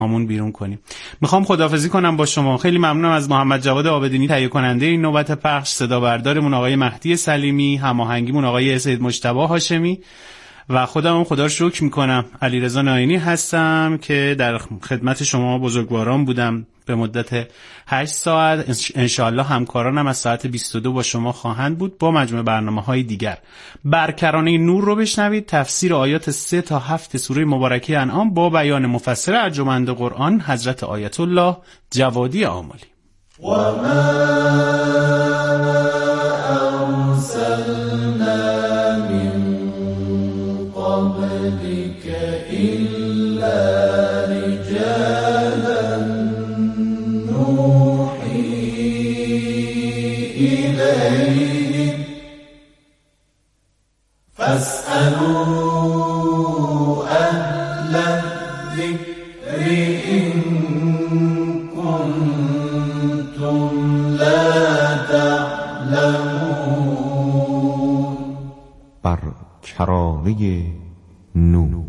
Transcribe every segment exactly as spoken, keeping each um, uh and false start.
همون بیرون کنیم. میخوام خداحافظی کنم با شما. خیلی ممنونم از محمد جواد عابدینی تهیه کننده این نوبت پخش، صدا بردارمون آقای مهدی سلیمی، هماهنگیمون آقای سید مجتبی هاشمی و خودم خدا رو شکر میکنم علیرضا ناینی هستم که در خدمت شما بزرگواران بودم به مدت هشت ساعت. انشاءالله همکارانم از ساعت بیست و دو با شما خواهند بود با مجموعه برنامه‌های دیگر. برکرانه نور رو بشنوید، تفسیر آیات سه تا هفت سوره مبارکه انعام با بیان مفسر ارجمند قرآن حضرت آیت الله جوادی آملی. و ما ارسلنا من قبلك الا رجالا نوحی الیهم فاسألوا اهل الذکر ان کنتم لا تعلمون. بر کرانه نور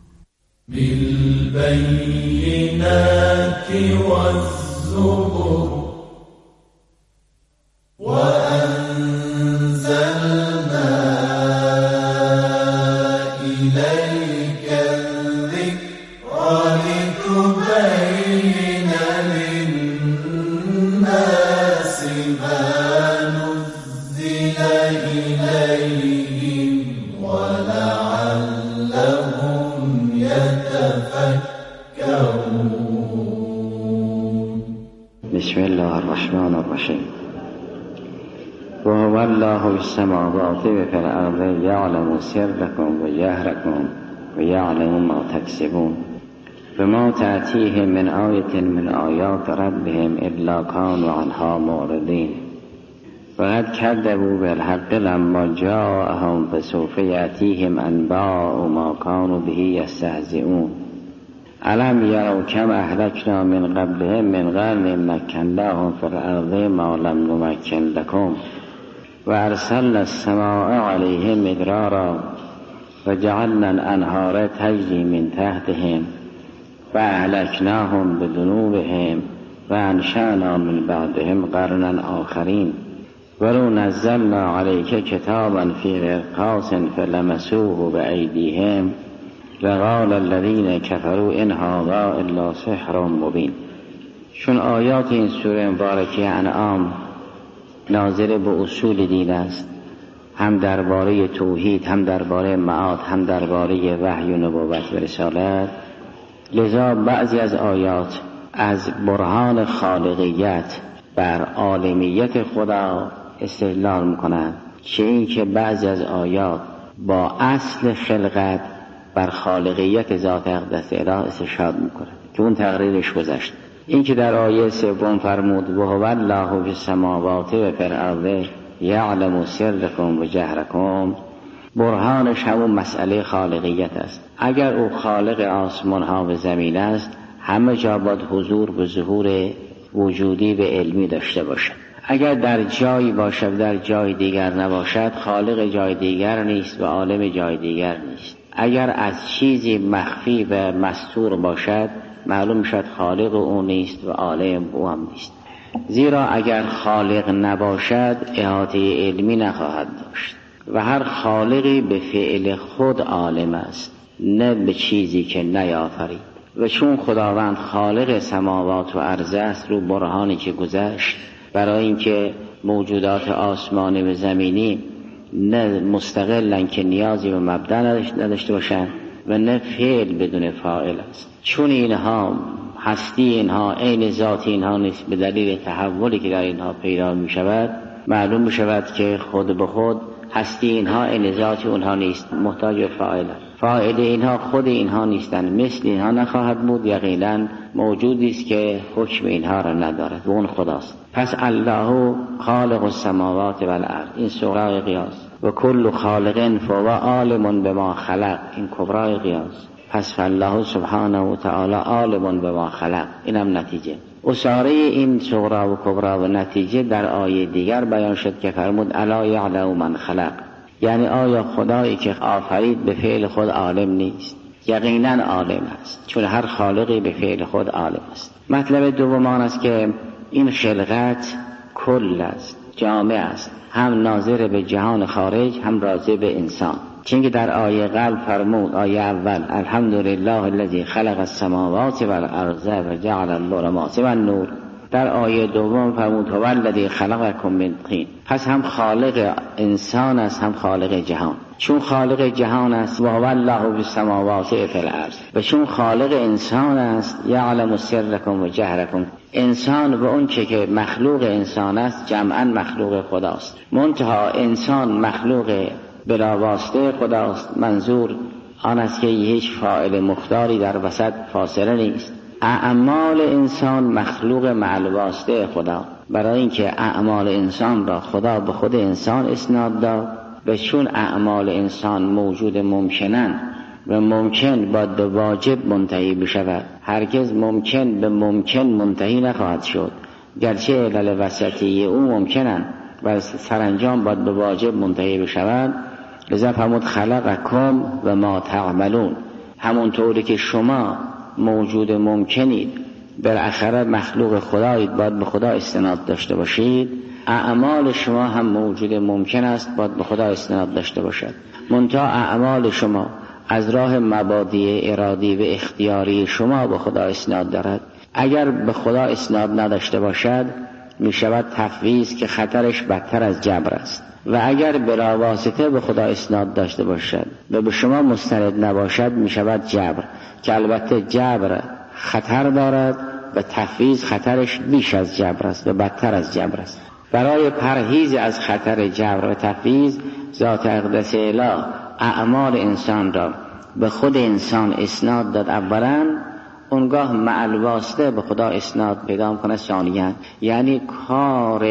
بالبينات والزبر وأنزلنا إليك الذكر لتبين للناس ما نزل إليهم ولعلهم يتفكرون. بسم الله الرحمن الرحیم. وهو الله في السماوات وفي الأرض يعلم سركم وجهركم ويعلم ما تكسبون وما تأتيهم من آية من آيات ربهم إلا كانوا عنها معرضين وقد كذبوا بالحق لما جاءهم فسوف يأتيهم أنباء ما كانوا به يستهزئون. ألم يروا كم أهلكنا من قبلهم من قرن مكناهم في الأرض ما لم نمكن لكم وأرسلنا السماء عليهم مدرارا وجعلنا الأنهار تجري من تحتهم فأهلكناهم بذنوبهم وأنشأنا من بعدهم قرنا آخرين ولو نزلنا عليك كتابا في قرطاس فلمسوه بأيديهم لقال الذين كفروا إن هذا إلا سحر مبين. چون آیات این سوره مبارکه انعام ناظر به اصول دین است، هم درباره توحید، هم درباره معاد، هم درباره وحی و نبوت و رسالت، لذا بعضی از آیات از برهان خالقیت بر عالمیت خدا استدلال میکنند، که این که بعضی از آیات با اصل خلقت بر خالقیت ذات اقدس اله استشهاد میکنه که اون تقریرش گذشت. این که در آیه سوم فرمود و هو الله فی السماوات و فی الارض یعلم سرکم و جهرکم، برهانش همون مسئله خالقیت است. اگر او خالق آسمان ها و زمین است، همه جا باید حضور و ظهور وجودی و علمی داشته باشد. اگر در جایی باشد در جای دیگر نباشد، خالق جای دیگر نیست و عالم جای دیگر نیست. اگر از چیزی مخفی و مستور باشد، معلوم شد خالق او نیست و عالم او هم نیست. زیرا اگر خالق نباشد احاطه علمی نخواهد داشت و هر خالقی به فعل خود عالم است، نه به چیزی که نیافرید. و چون خداوند خالق سماوات و ارض است، رو برهانی که گذشت برای اینکه موجودات آسمانی و زمینی نه مستقلن که نیازی به مبدأ نداشته باشند و نه فعل بدون فاعل است. چون اینها هستی اینها عین ذات اینها نیست، به دلیل تحولی که در اینها پیدا می شود، معلوم می شود که خود به خود هستی اینها عین ذات اونها نیست، محتاج به فاعل. فاعل اینها خود اینها نیستند، مثل اینها نخواهد بود، یقینا موجودی است که حکم اینها را ندارد و اون خداست. پس الله خالق السماوات و الارض، این صغرای قیاس، و کل خالق فهو عالم بما خلق، این کبرای قیاس. پس فالله سبحانه و تعالی عالم بما خلق، اینم نتیجه. اساره این صغرا و کبرا و نتیجه در آیه دیگر بیان شد که فرمود الا یعلم من خلق، یعنی آیا خدایی که آفرید به فعل خود عالم نیست؟ یقینا عالم است، چون هر خالقی به فعل خود عالم است. مطلب دوم آن است که این خلقت کل است، جامع است، هم ناظر به جهان خارج هم راجع به انسان. چون که در آیه قبل فرمود، آیه اول الحمدلله الذی خلق السماوات والارض و جعل الظلمات والنور، در آیه دوم فرمود هو الذی خلقکم من طین. پس هم خالق انسان است هم خالق جهان. چون خالق جهان است و هو الله فی السماوات و فی الارض، و چون خالق انسان است یعلم سرکم و جهرکم. انسان و اون چه که مخلوق انسان است جمعا مخلوق خداست، منتها انسان مخلوق بلا واسطه خداست. منظور آن است که هیچ فاعل مختاری در وسط فاصله نیست. اعمال انسان مخلوق مع الواسطه خدا، برای اینکه اعمال انسان را خدا به خود انسان اسناد داد و چون اعمال انسان موجود ممکنن و ممکن باید به واجب منتهی بشود، هرگز ممکن به ممکن منتهی نخواهد شد، گرچه علل وسطی او ممکنن و سرانجام باید به واجب منتهی بشود. لذا فرمود خلقکم و ما تعملون، همونطوری که شما موجود ممکنید بالاخره مخلوق خدایید، باید به خدا استناد داشته باشید، اعمال شما هم موجود ممکن است باید به خدا استناد داشته باشد. منتها اعمال شما از راه مبادی ارادی و اختیاری شما به خدا اسناد دارد. اگر به خدا اسناد نداشته باشد می شود تفویض که خطرش بدتر از جبر است، و اگر بلا واسطه به خدا اسناد داشته باشد و به شما مستند نباشد می شود جبر، که البته جبر خطر دارد و تفویض خطرش بیش از جبر است و بدتر از جبر است. برای پرهیز از خطر جبر و تفویض ذات اقدس اله اعمال انسان را به خود انسان اسناد داد اولا، اونگاه مع الواسطه به خدا اسناد پیدا کنه ثانیاً. یعنی کار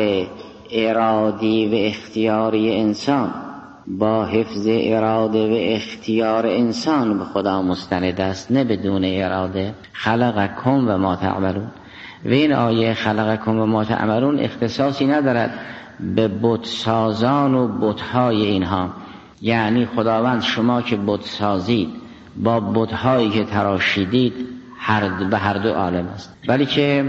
ارادی و اختیاری انسان با حفظ اراده و اختیار انسان به خدا مستند است، نه بدون اراده. خلقکم و ما تعملون، و این آیه خلقکم و ما تعملون اختصاصی ندارد به بت سازان و بت‌های اینها، یعنی خداوند شما که بت سازید با بت‌هایی که تراشیدید هر به هر دو عالم است، بلکه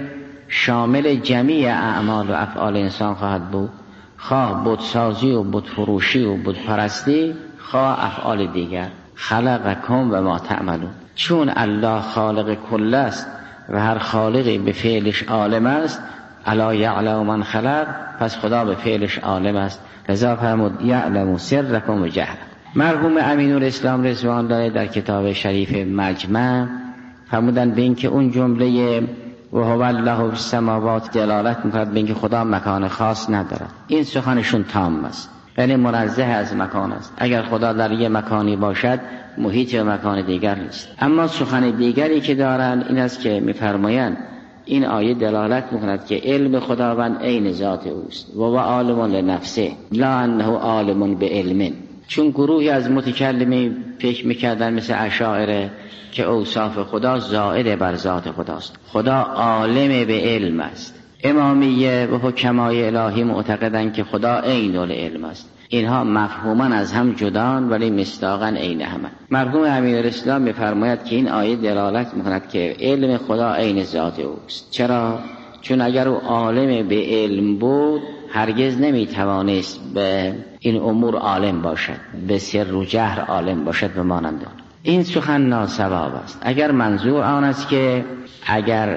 شامل جمیع اعمال و افعال انسان خواهد بود، خواه بت سازی و بت فروشی و بت پرستی، خواه افعال دیگر. خلقکم و ما تعملون، چون الله خالق کل است و هر خالقی به فعلش عالم است، الا یعلم من خلق، پس خدا به فعلش عالم است. لذا فرمود یعلم سرکم و جهرکم. مرحوم امینالاسلام رضوان الله در کتاب شریف مجمع فرمودن به این که اون جمله و هو الله فی السماوات دلالت می‌کند به اینکه خدا مکان خاص ندارد. این سخنشون تام است، یعنی منزه از مکان است. اگر خدا در یک مکانی باشد محیط مکان دیگر نیست. اما سخن دیگری که دارند این است که می‌فرمایند این آیه دلالت می‌کند که علم خداوند عین ذات اوست و هو عالم لنفسه لا انه عالم بعلم. چون گروهی از متکلمی فکر می‌کردن مثل اشاعره که اوصاف خدا زائد بر ذات خداست، خدا عالم به علم است. امامیه و حکمای الهی معتقدند که خدا عین العلم است. اینها مفهوما از هم جدان ولی مصداقا عین همند. مرحوم امینالاسلام می‌فرماید که این آیه دلالت می‌کند که علم خدا عین ذات اوست. چرا؟ چون اگر او عالم به علم بود هرگز نمی‌توانست به این امور عالم باشد، به سر و جهر عالم باشد و مانند آن. این سخن ناصواب است. اگر منظور آن است که اگر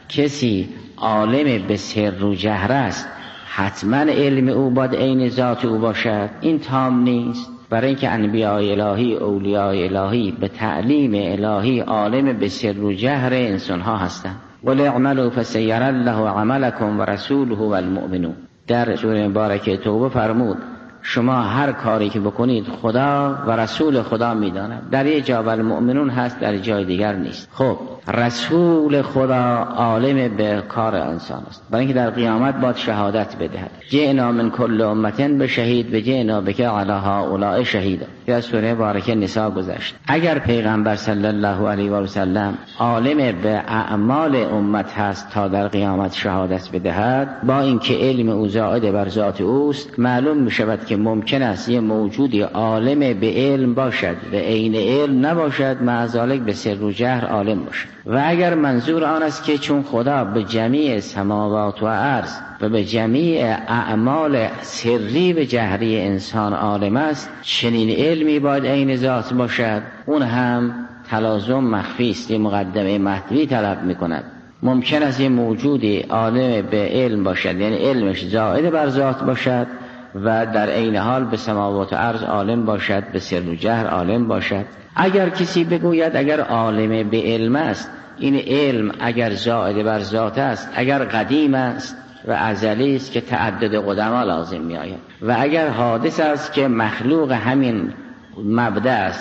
کسی عالم به سر و جهر است حتما علم او باید عین ذات او باشد، این تام نیست. برای اینکه انبیاء الهی، اولیاء الهی به تعلیم الهی عالم به سر و جهر انسان ها هستند. وَلْيَعْمَلُوا فَسَيَرَ اللَّهُ عَمَلَكُمْ وَرَسُولُهُ وَالْمُؤْمِنُونَ. در سوره مبارکه توبه فرمود شما هر کاری که بکنید خدا و رسول خدا میداند. در یه جا المؤمنون هست، در جای دیگر نیست. خب رسول خدا عالم به کار انسان است، برای اینکه در قیامت باید شهادت بدهد. جئنا من کل امتن به شهید و جئنا بک علی هؤلاء شهیدا. در سوره مبارکه نساء گذشت. اگر پیغمبر صلی الله علیه و سلم عالم به اعمال امت هست تا در قیامت شهادت بدهد، با اینکه علم او زائد بر ذات اوست، معلوم میشود که که ممکن است یه موجودی عالم به علم باشد و عین علم نباشد، معذالک به سر و جهر عالم باشد. و اگر منظور آن است که چون خدا به جمیع سماوات و ارض و به جمیع اعمال سری و جهری انسان عالم است، چنین علمی باید عین ذات باشد، اون هم تلازم مخفی است، یه مقدمه مطوی طلب میکند. ممکن است یه موجودی عالم به علم باشد، یعنی علمش زائد بر ذات باشد و در عین حال به سماوات و ارض عالم باشد، به سر و جهر عالم باشد. اگر کسی بگوید اگر عالم به علم است، این علم اگر زائد بر ذات است، اگر قدیم است و ازلی است که تعدد قدما لازم می آید، و اگر حادث است که مخلوق همین مبدأ است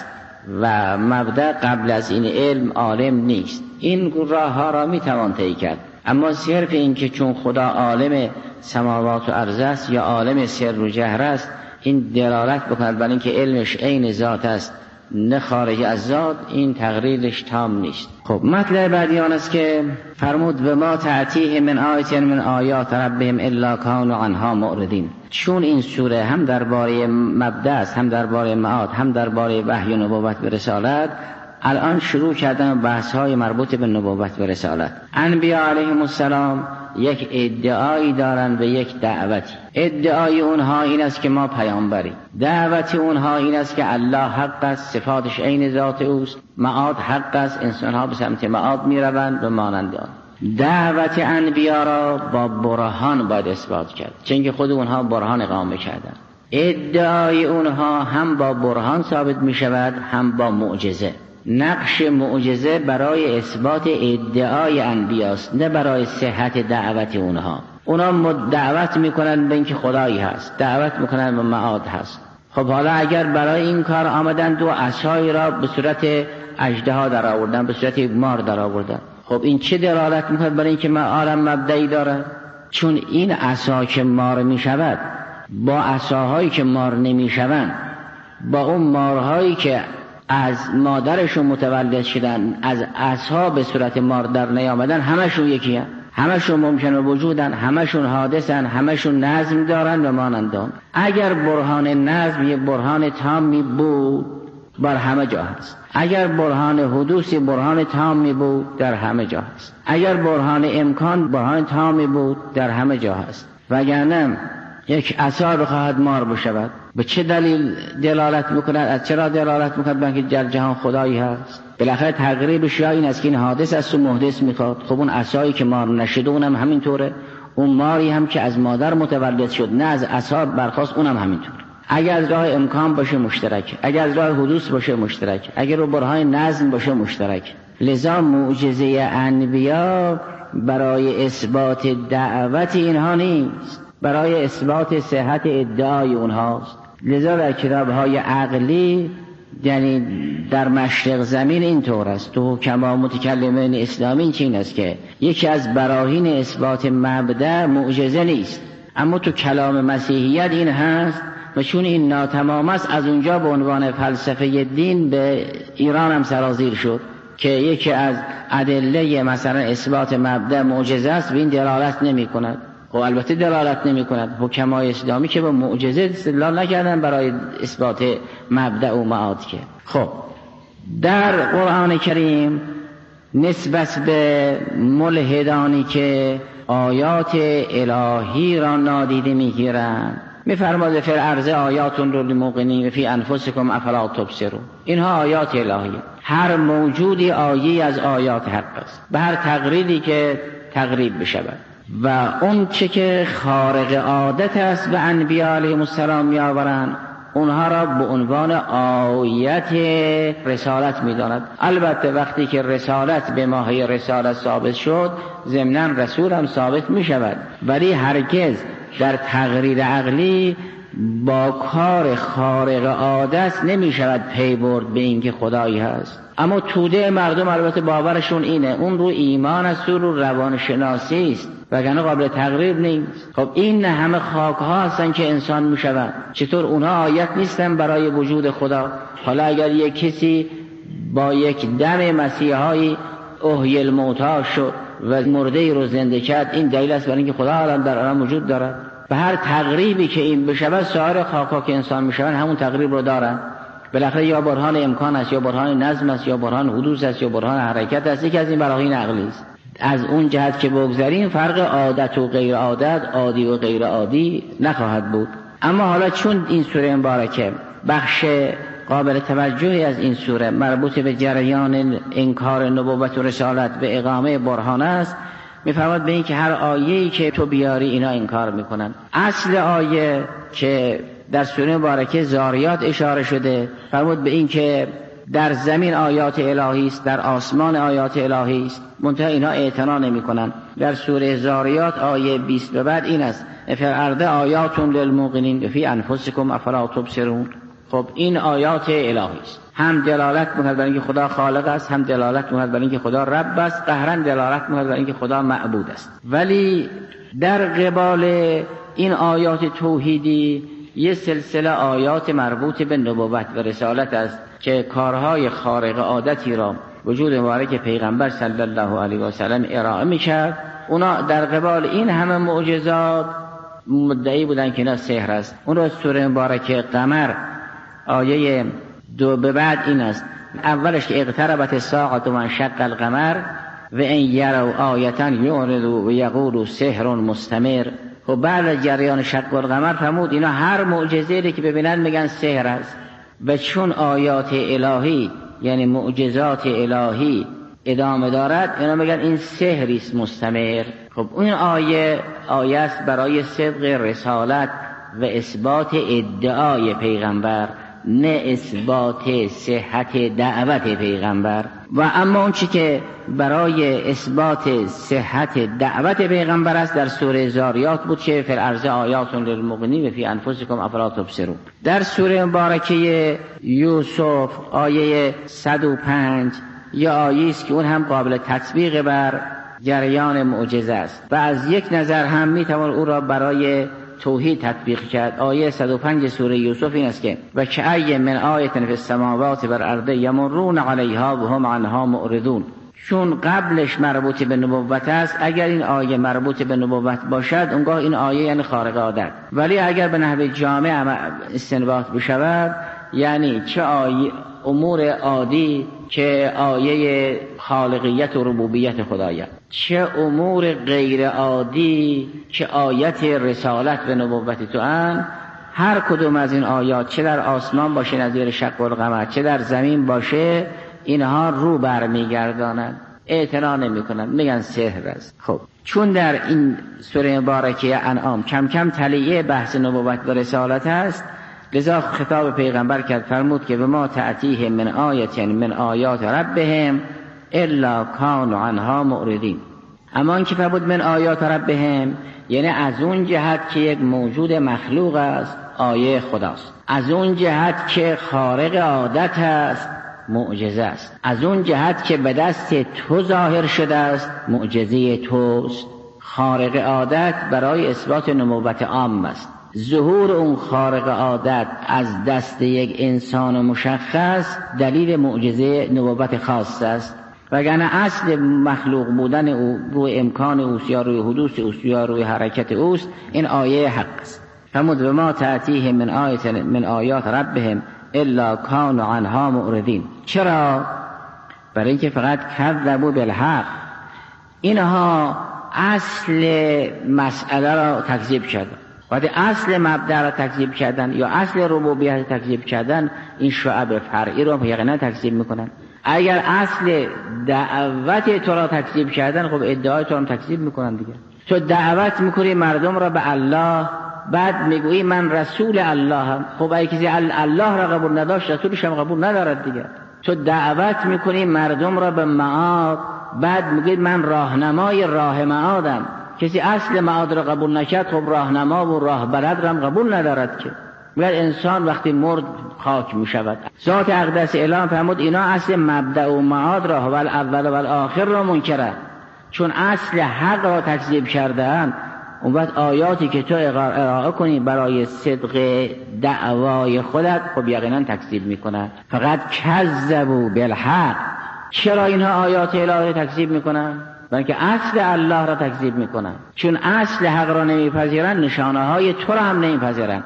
و مبدأ قبل از این علم عالم نیست، این راه ها را می توان طی کرد. اما صرف این که چون خدا عالم سماوات و ارض است یا عالم سر و جهر است، این دلالت بکند بر اینکه علمش عین ذات است نه خارج از ذات، این تقریرش تام نیست. خب مطلب بعدی آن است که فرمود به ما تأتیه من آیت من آیات ربهم الا کانوا عنها معرضین. چون این سوره هم درباره مبدأ است، هم درباره معاد، هم درباره وحی و نبوت و رسالت، الان شروع کردن بحث های مربوط به نبوت و رسالت. انبیاء علیهم السلام یک ادعایی دارن و یک دعوتی. ادعای اونها این است که ما پیامبری، دعوتی اونها این است که الله حق است، صفاتش عین ذات اوست، معاد حق است، انسان ها به سمت معاد می روند و مانند آن. دعوت انبیا را با برهان باید اثبات کرد، چون که خود اونها برهان اقامه کردن. ادعای اونها هم با برهان ثابت می شود، هم با معجزه. نقش معجزه برای اثبات ادعای انبیاست، نه برای صحت دعوت اونها. اونا دعوت میکنن به اینکه خدایی هست، دعوت میکنن به معاد هست. خب حالا اگر برای این کار آمدن دو عصای را به صورت اژدها در آوردن، به صورت مار در آوردن، خب این چه دلالت میکنه برای اینکه ما عالم مبدئی داره؟ چون این عصا که مار میشود با عصاهایی که مار نمیشوند، با اون مارهایی که از مادرشون متولد شدن، از عصا به صورت مار در نیامدن، همشون یکی هست، همشون ممکنه وجودن، همشون حادثن، همشون نظم دارن و مانندان. اگر برهان نظم یک برهان تامی بود بر همه جا هست، اگر برهان حدوث برهان تامی بود در همه جا هست، اگر برهان امکان برهان تامی بود در همه جا هست. وگرنه یک عصا بخواهد مار بشود، به چه دلیل دلالت میکند؟ از چرا دلالت میکند به اینکه در جهان خدایی هست؟ بالاخره تقریبش یا این است که این حادث است و محدث میخواد. خب اون عصایی که مار نشده اونم همینطوره، اون ماری هم که از مادر متولد شد نه از عصا برخاست اونم همینطور. اگر از راه امکان باشه مشترک، اگر از راه حدوث باشه مشترک، اگر رو برهان نظم باشه مشترک. لذا معجزه انبیا برای اثبات دعوت اینها نیست، برای اثبات صحت ادعای اونهاست. لذا در کتاب‌های عقلی، یعنی در مشرق زمین اینطور است، تو کما متکلمین اسلامی چین است که یکی از براهین اثبات مبدأ معجزه نیست، اما تو کلام مسیحیت این هست و چون این ناتمام است از اونجا به عنوان فلسفه دین به ایران هم سرازیر شد که یکی از ادله مثلا اثبات مبدأ معجزه است و این دلالت نمی کند. خب البته دلالت نمی کند. حکمای اسلامی که به معجزه استدلال نکردن برای اثبات مبدأ و معاد که. خب در قرآن کریم نسبت به ملحدانی که آیات الهی را نادیده میگیرند میفرماید فی الارض آیات للموقنین و فی انفسکم افلا تبصرون. اینها آیات الهی، هر موجودی آیه از آیات حق است به هر تقریری که تقریب بشود و اون چه که خارق عادت است و انبیاء علیهم السلام میآورند اونها را به عنوان آیت رسالت می‌داند. البته وقتی که رسالت به ماهی رسالت ثابت شد ضمناً رسول هم ثابت می‌شود، ولی هرگز در تقریر عقلی با کار خارق عادت نمی‌شود پی برد به اینکه خدایی هست. اما توده مردم البته باورشون اینه، اون رو ایمان است، رو روانشناسی است، وگرنه قابل تقریر نیست. خب این همه خاک ها هستن که انسان میشوند، چطور اونها آیت نیستن برای وجود خدا؟ حالا اگر یک کسی با یک دم مسیحایی احیی الموتی شد و مرده رو زنده کرد، این دلیل است برای اینکه خدا الان در آن وجود دارد؟ به هر تقریبی که این بشه سایر خاکا که انسان میشون همون تقریب رو دارن. بالاخره یا برهان امکان است، یا برهان نظم است، یا برهان حدوث است، یا برهان حرکت است. یکی از این براهین عقلی است. از اون جهت که بگذاریم فرق عادت و غیر عادت، عادی و غیر عادی نخواهد بود. اما حالا چون این سوره مبارکه بخش قابل توجهی از این سوره مربوط به جریان انکار نبوت و رسالت به اقامه برهان است، میفرماد به این که هر آیه‌ای که تو بیاری اینا انکار میکنن. اصل آیه که در سوره مبارکه زاریات اشاره شده فرمود به این که در زمین آیات الهی است، در آسمان آیات الهی است، منتها اینا اعتنا نمیکنن. در سوره زاریات آیه بیست به بعد این است: فی الارض آیات للموقنین فی انفسکم افلا تبصرون. خب این آیات الهی است، هم دلالت می‌کند بر اینکه خدا خالق است، هم دلالت می‌کند بر اینکه خدا رب است، قهرن دلالت می‌کند بر اینکه خدا معبود است. ولی در قبال این آیات توحیدی یه سلسله آیات مربوط به نبوت و رسالت است که کارهای خارق عادتی را وجود مبارک پیغمبر صلی الله علیه و سلم ارائه می‌کرد. اونا در قبال این همه معجزات مدعی بودن که اینا سحر است. اون را سوره مبارکه قمر آیه دو به بعد این است: اولش که اقتربت الساعة و انشق القمر و این یروا آیة یعرضوا و یقولوا سحر مستمر. و بعد جریان شق القمر فرمود اینا هر معجزه‌ای که ببینن میگن سحر است. و چون آیات الهی یعنی معجزات الهی ادامه دارد اینا میگن این سحری است مستمر. خب این آیه آیه است برای صدق رسالت و اثبات ادعای پیغمبر، نه اثبات صحت دعوت پیغمبر. و اما اون چی که برای اثبات صحت دعوت پیغمبر است در سوره زاریات بود که فی الارض آیات للموقنین و فی انفسکم افلا تبصرون. در سوره مبارکه یوسف آیه صد و پنج یا آیه است که اون هم قابل تطبیق بر جریان معجزه است و از یک نظر هم میتوان او را برای توحید تطبیق کرد. آیه صد و پنج سوره یوسف این است که و کأی من آیة فی السماوات والارض یمرون علیها و هم عنها معرضون. چون قبلش مربوط به نبوت است، اگر این آیه مربوط به نبوت باشد اونگاه این آیه یعنی خارق عادت، ولی اگر به نحو جامع استنباط بشود یعنی چه آیه امور عادی که آیه خالقیت و ربوبیت خدایت، چه امور غیر عادی که آیت رسالت و نبوت تو ان، هر کدوم از این آیات چه در آسمان باشه نظیر شق القمر چه در زمین باشه اینها رو برمیگردانند، اعتنا نمیکنند، میگن سحر است. خب چون در این سوره مبارکه انعام کم کم تلیه بحث نبوت و رسالت است، لذا خطاب پیغمبر کرد فرمود که به ما تأتیهم من آیت من آیات ربهم الا کانوا عنها معرضین. اما این که فرمود من آیات ربهم یعنی از اون جهت که یک موجود مخلوق است آیه خداست، از اون جهت که خارق عادت است معجزه است، از اون جهت که به دست تو ظاهر شده است معجزه توست. خارق عادت برای اثبات نبوت عام است. ظهور اون خارق عادت از دست یک انسان مشخص دلیل معجزه نبوت خاص است، وگرنه اصل مخلوق بودن او روی امکان اوست یا روی حدوث اوست یا روی حرکت اوست. این آیه حق است. فرمود و ما تأتیهم من آیت من آیات ربهم الا کانوا عنها معرضین. چرا؟ برای اینکه فقط کذبوا بالحق، اینها اصل مسئله را تکذیب کردن. وقتی اصل مبدأ را تکذیب کردن یا اصل ربوبیت را تکذیب کردن، این شعب فرعی را یقینا تکذیب میکنن. اگر اصل دعوت تو را تکذیب کردن، خب ادعای تو را تکذیب میکنن دیگه. تو دعوت میکنی مردم را به الله، بعد میگویی من رسول الله هم. خب اگه کسی الله را قبول نداشت رسولش هم قبول ندارد دیگه. تو دعوت میکنی مردم را به معاد، بعد میگی من راهنمای راه معادم. کسی اصل معاد را قبول نکرد، خب راهنما و راه بلد را هم قبول ندارد که. ولی انسان وقتی مرد خاک میشود. ذات اقدس اعلام فرمود اینا اصل مبدأ و معاد را و الاول و الاخر را منکرند، چون اصل حق را تکذیب کردند. اون وقت آیاتی که تو ارائه کنی برای صدق دعوای خودت خب یقینا تکذیب میکنن. فقط کذبوا بالحق. چرا اینها آیات الهی تکذیب میکنن؟ بلکه اصل الله را تکذیب میکنن. چون اصل حق را نمیپذیرن، نشانه های تو را هم نمیپذیرن.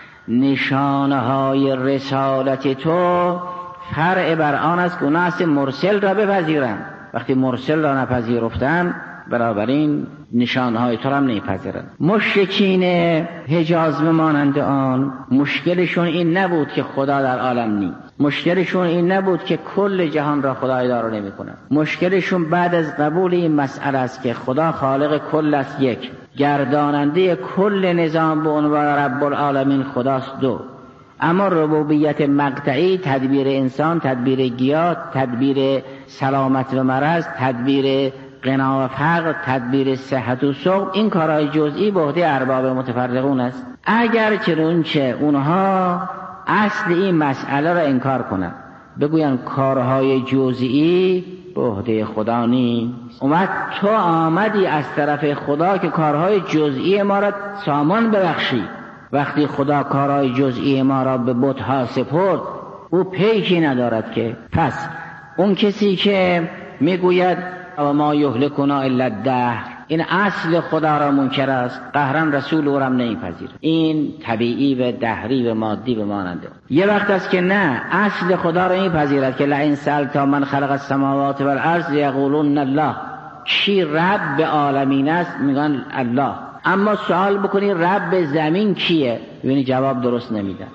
نشانه های رسالت تو فرع بر آن است که اون اصل مرسل را بپذیرن. وقتی مرسل را نپذیرفتن، بنابراین نشانه های تو را هم نمیپذیرن. مشرکین حجاز مانند آن مشکلشون این نبود که خدا در عالم نیست، مشکلشون این نبود که کل جهان را خدا اداره نمی کند. مشکلشون بعد از قبول این مسئله است که خدا خالق کل است، یک، گرداننده کل نظام به عنوان رب العالمین خداست، دو، اما ربوبیت مقطعی، تدبیر انسان، تدبیر گیاه، تدبیر سلامت و مرض، تدبیر غنا و فقر، تدبیر صحت و سقم، این کارهای جزئی به عهده ارباب متفرقون است. اگر چنانچه اونها اصل این مسئله را انکار کنند، بگویند کارهای جزئی به عهده خدا نیست، اومد تو آمدی از طرف خدا که کارهای جزئی ما را سامان ببخشی. وقتی خدا کارهای جزئی ما را به بت‌ها سپرد، او پیکی ندارد که. پس اون کسی که میگوید و ما یهلکنا الا الدهر، این اصل خدا را منکر است، قهرن رسول او را نمیپذیرد. این طبیعی و دهری و مادی و ماننده. یه وقت است که نه، اصل خدا را میپذیرد که لئن سألت من خلق السماوات والارض یقولون الله، کی رب عالمین است؟ میگن الله. اما سوال بکنی رب زمین کیه؟ ببینی جواب درست نمیدن.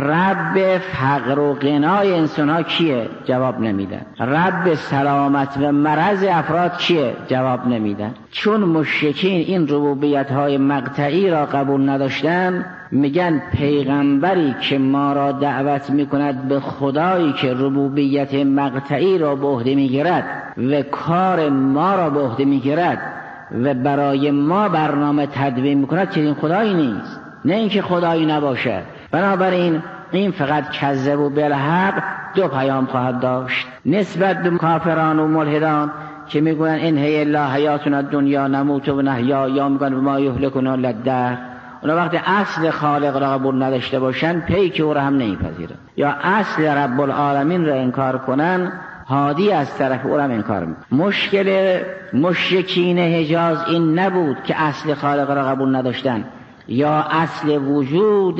رب فقر و غنای انسان ها کیه؟ جواب نمیدن. رب سلامت و مرض افراد کیه؟ جواب نمیدن. چون مشرکین این ربوبیت های مقطعی را قبول نداشتن، میگن پیغمبری که ما را دعوت میکند به خدایی که ربوبیت مقطعی را به عهده میگیرد و کار ما را به عهده میگیرد و برای ما برنامه تدوین میکند، چنین خدایی نیست. نه اینکه خدایی نباشد. بنابراین این فقط کذب و بالحق دو پیام خواهد داشت نسبت به کافران و ملحدان که میگویند ان هی الا حیاتنا الدنیا نموت و نحیا، یا میگن ما یهلکنا الا الدهر. اونا وقتی اصل خالق را قبول نداشته باشن، پیک او را هم نمیپذیرن، یا اصل رب العالمین را انکار کنن، هادی از طرف او را انکار میکنن. مشکل مشرکین حجاز این نبود که اصل خالق را قبول نداشتن یا اصل وجود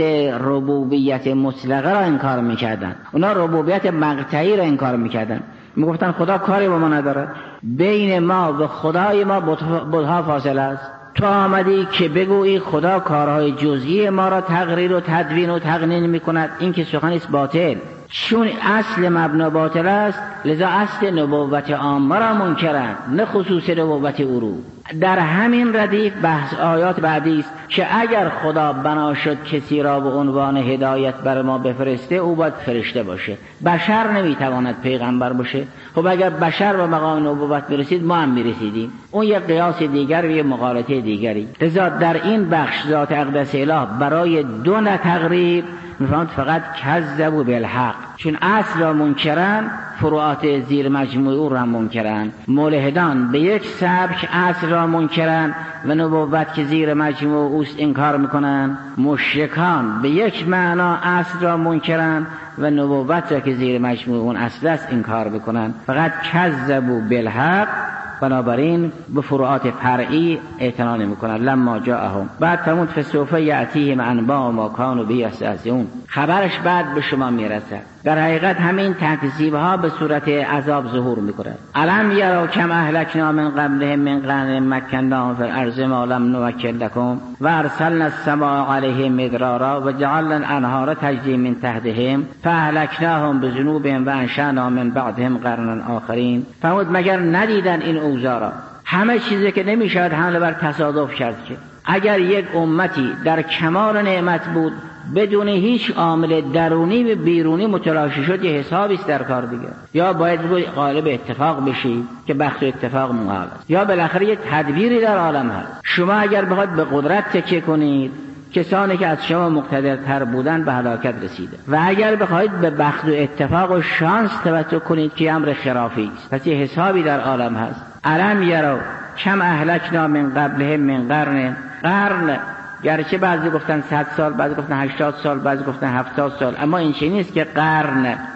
ربوبیت مطلقه را انکار میکردن. اونا ربوبیت مقطعی را انکار میکردن، میگفتن خدا کاری با ما نداره، بین ما و خدای ما بت‌ها فاصله است. تو آمدی که بگویی خدا کارهای جزئی ما را تقریر و تدوین و تقنین میکند، این که سخنی است باطل. چون اصل مبنا باطل است، لذا اصل نبوت عامه را منکرند، نه خصوص نبوت او رو. در همین ردیف بحث آیات بعدی است که اگر خدا بنا شد کسی را به عنوان هدایت بر ما بفرسته، او باید فرشته باشه. بشر نمیتواند پیغمبر باشه. خب اگر بشر به مقام نبوت برسید، ما هم میرسیدیم. اون یک قیاس دیگر و یک مقالطه دیگری. لذا در این بخش ذات اقدس اله برای دو تقریب میفهمد فقط کذبوا بالحق، چون اصل را منکرن، فروعات زیر مجموعه او را منکرن. ملحدان به یک سبک اصل را منکرن و نبوت که زیر مجموعه اوست انکار میکنن. مشرکان به یک معنا اصل را منکرن و نبوت را که زیر مجموعه اون اصل است انکار میکنن. فقط کذبوا بالحق، بنابراین به فروعات فرعی اعتنا نمی‌کنند. لما جاءهم بعد فرمود فسوف یأتیهم انباء ما کانوا به یستهزئون، خبرش بعد به شما میرسد. در حقیقت همین تکذیب‌ها به صورت عذاب ظهور می‌کند. الم یروا کم اهلکنا من قبلهم من قرن مکناهم فی الارض ما لم نمکن لکم و ارسلنا السماء علیهم مدرارا و جعلنا الانهار تجری من تحتهم فاهلکناهم بذنوبهم و انشأنا من بعدهم قرنا آخرین. فرمود مگر ندیدن این اوضاع را؟ همه چیزی که نمی‌شود حمله بر تصادف کرد. که اگر یک امتی در کمال نعمت بود، بدون هیچ عامل درونی و بیرونی متلاشی شد، یه حسابی است در کار دیگه. یا باید بگوید غالب اتفاق بشی که بخت و اتفاق محال است، یا بالاخره یک تدبیری در عالم هست. شما اگر بخواید به قدرت تکیه کنید، کسانی که از شما مقتدرتر بودن به هلاکت رسیده، و اگر بخواید به بخت و اتفاق و شانس توجه کنید که امر خرافی است. پس یه حسابی در عالم هست. الم یروا کم اهلکنا من قبلهم من قرن. قرن گرچه بعضی گفتن صد سال، بعضی گفتن هشتاد سال، بعضی گفتن هفتاد سال، اما این چیز نیست که قرن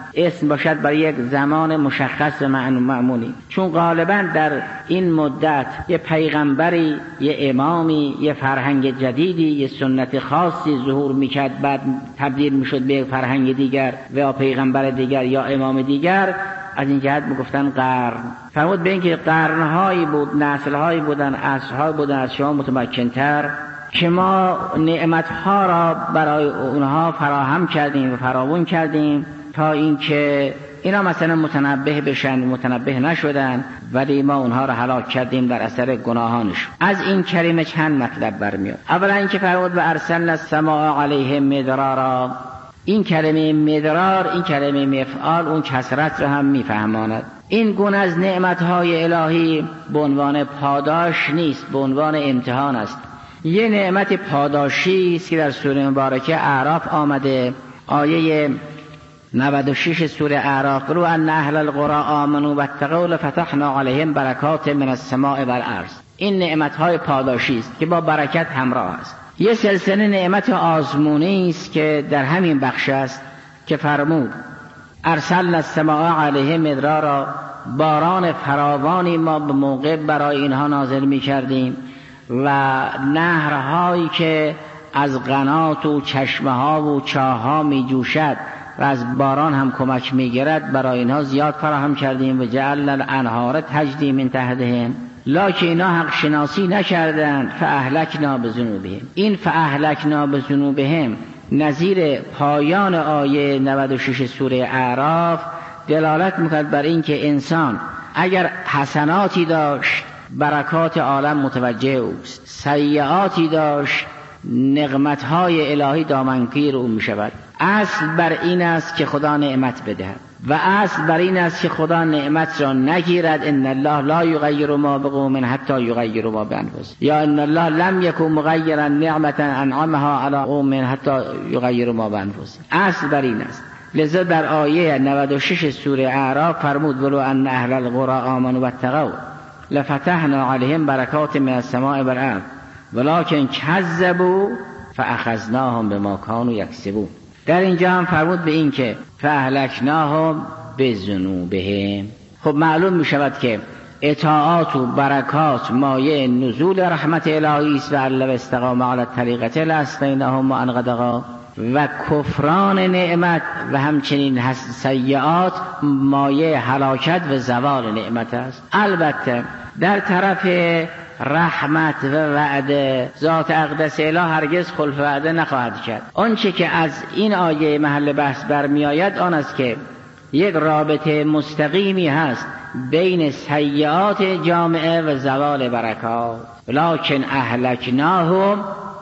اسم باشد برای یک زمان مشخص و معمولی، چون غالبا در این مدت یه پیغمبری، یه امامی، یه فرهنگ جدیدی، یه سنت خاصی ظهور میکرد، بعد تبدیل میشد به فرهنگ دیگر و یا پیغمبر دیگر یا امام دیگر. از این جهت میگفتن قرن. فرمود به اینکه قرنهایی بود، نسلهایی بودن، عصرهایی بودن از شما متمکنتر که ما نعمتها را برای اونها فراهم کردیم و فراوان کردیم تا اینکه اینا مثلا متنبه بشن، متنبه نشدن، ولی ما اونها را هلاک کردیم در اثر گناهانشون. از این کلمه چند مطلب برمیاد. اولا اینکه فرمود و ارسلنا السماء علیهم مدرارا. این کلمه مدرار، این کلمه مفعال اون کثرت را هم میفهماند. این گونه از نعمتهای الهی به عنوان پاداش نیست، به عنوان امتحان است. یه نعمت پاداشی است که در سوره مبارکه اعراف آمده، آیه نود و شش سوره اعراف: رو ان اهل القرى آمنوا واتقوا لفتحنا علیهم برکات من السماء والارض. این نعمتهای پاداشی است که با برکت همراه است. یه سلسله نعمت آزمونی است که در همین بخش است که فرمود ارسلنا السماء علیهم مدرارا، باران فراوانی ما به موقع برای اینها نازل می کردیم و نهرهایی که از قنات و چشمه ها و چاه ها می جوشد و از باران هم کمک می گیرد برای اینها زیاد فراهم کردیم و جعلنا الانهار تجری من تحتهم، لکن اینا حق شناسی نکردند فاهلکنا بذنوبهم. این فاهلکنا بذنوبهم نظیر پایان آیه نود و شش سوره اعراف دلالت میکرد بر این که انسان اگر حسناتی داشت برکات عالم متوجه اوست، سیئاتی داشت نقمتهای الهی دامنگیر او میشود. اصل بر این است که خدا نعمت بدهد و اصل بر این است که خدا نعمت را نگیرد. ان الله لا یغیر ما بقوم حتی یغیروا ما بانفسهم، یا ان الله لم یکن مغیرا نعمة انعمها علی قوم حتی یغیروا ما بانفسهم. اصل بر این است. لذا در آیه نود و شش سوره اعراف فرمود ولو ان اهل القرى آمنوا واتقوا لفتحنا علیهم برکات من السماء والارض ولکن کذبوا فاخذناهم بما كانوا یکسبون. در اینجا هم فرمود به این که فاهلکناهم بذنوبهم. خب معلوم می شود که اطاعات و برکات مایه نزول رحمت الهی است و لو استقاموا علی الطریقة لاسقیناهم ماء غدقا، و کفران نعمت و همچنین سیئات مایه هلاکت و زوال نعمت است. البته در طرف رحمت و وعده ذات اقدس اله هرگز خلف وعده نخواهد کرد. آنچه که از این آیه محل بحث برمی آید آن است که یک رابطه مستقیمی هست بین سیئات جامعه و زوال برکات. لکن اهلکناهم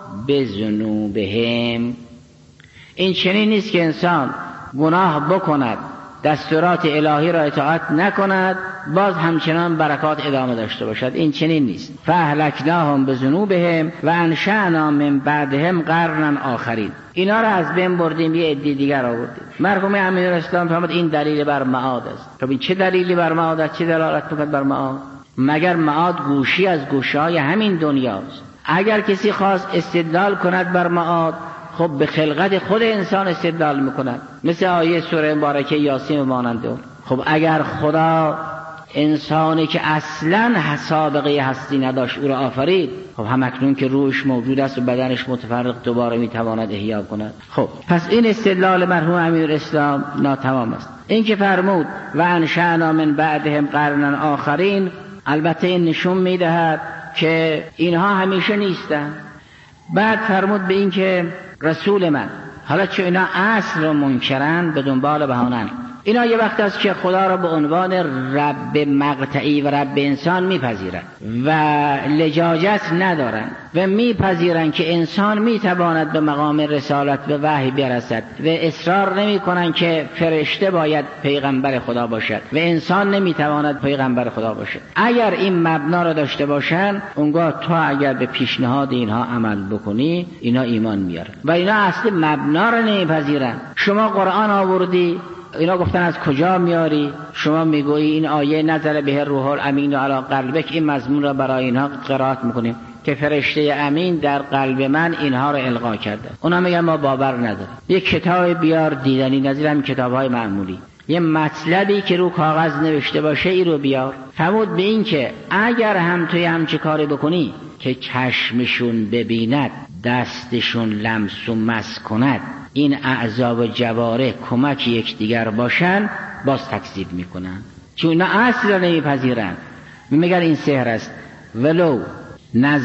بذنوبهم. این چنین نیست که انسان گناه بکند، دستورات الهی را اطاعت نکند، باز همچنان برکات ادامه داشته باشد. این چنین نیست. فاهلکناهم بذنوبهم و انشأنا من بعدهم قرنا آخرین. اینا را از بین بردیم، یه عده دیگر آوردیم. مرحوم امیرالاسلام فرمود این دلیل بر معاد است. خب این چه دلیلی بر معاد است؟ چه دلالت می‌کند بر معاد؟ مگر معاد گوشی از گوشه‌های همین دنیاست. اگر کسی خواست استدلال کند بر معاد، خب به خلقت خود انسان استدلال میکند، مثل آیه سوره مبارکه یاسین و مانند اون. خب اگر خدا انسانی که اصلا سابقه هستی نداشت او را آفرید، خب همکنون که روحش موجود است و بدنش متفرق دوباره میتواند احیا کند. خب پس این استدلال مرحوم امیرالاسلام ناتمام است. این که فرمود و انشأنا من بعدهم قرنا آخرین، البته این نشون میدهد که اینها همیشه نیستن. بعد فرمود به این که رسول من، حالا چون اینا اصل رو منکرن به دنبال بهانن، اینا یه وقت است که خدا را به عنوان رب مقطعی و رب انسان میپذیرن و لجاجت ندارن و میپذیرن که انسان میتواند به مقام رسالت به وحی برسد و اصرار نمی کنن که فرشته باید پیغمبر خدا باشد و انسان نمیتواند پیغمبر خدا باشد. اگر این مبنا را داشته باشن، اونگاه تو اگر به پیشنهاد اینها عمل بکنی اینا ایمان میارن و اینا اصل مبنا را نمیپذیرن. شما قرآن آوردی، اینا گفتن از کجا میاری؟ شما میگویی این آیه نزل به روح الامین علی قلبک، این مضمون را برای اینها قرائت میکنیم که فرشته امین در قلب من اینها را القا کرده. اونا میگن ما باور نداریم. یک کتاب بیار دیدنی نظیر همین کتاب‌های معمولی، یه مطلبی که رو کاغذ نوشته باشه ای رو بیار. فرمود به این که اگر هم توی همچه کاری بکنی که چشمشون ببیند، دستشون لمس و مس کند، این اعضا و جوارح کمک یکدیگر باشن، باز تکذیب میکنن، چون اینا اصلا نمیپذیرن، میگن این سحر است. ولو نظر